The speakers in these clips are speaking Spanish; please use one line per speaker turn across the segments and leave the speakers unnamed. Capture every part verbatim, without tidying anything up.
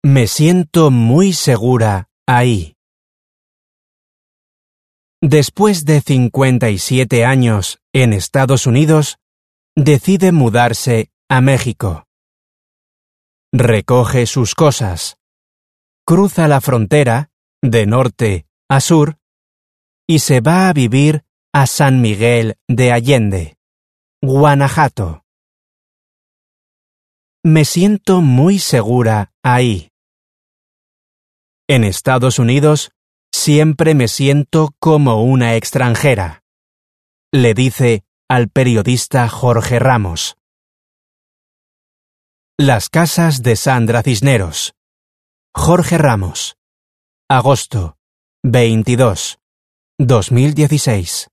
Me siento muy segura ahí. Después de cincuenta y siete años en Estados Unidos, decide mudarse a México. Recoge sus cosas, cruza la frontera de norte a sur y se va a vivir a San Miguel de Allende, Guanajuato. Me siento muy segura ahí. En Estados Unidos, siempre me siento como una extranjera, le dice al periodista Jorge Ramos. Las casas de Sandra Cisneros. Jorge Ramos. Agosto veintidós, dos mil dieciséis.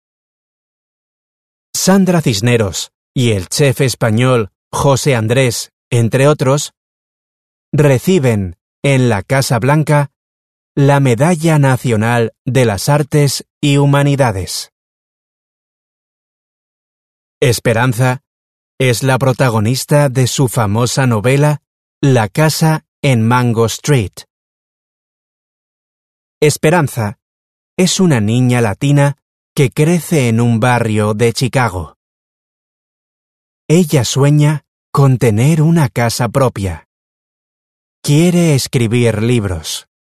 Sandra Cisneros y el chef español José Andrés, entre otros, reciben en la Casa Blanca la Medalla Nacional de las Artes y Humanidades. Esperanza es la protagonista de su famosa novela La casa en Mango Street. Esperanza es una niña latina que crece en un barrio de Chicago. Ella sueña con tener una casa propia. Quiere escribir libros.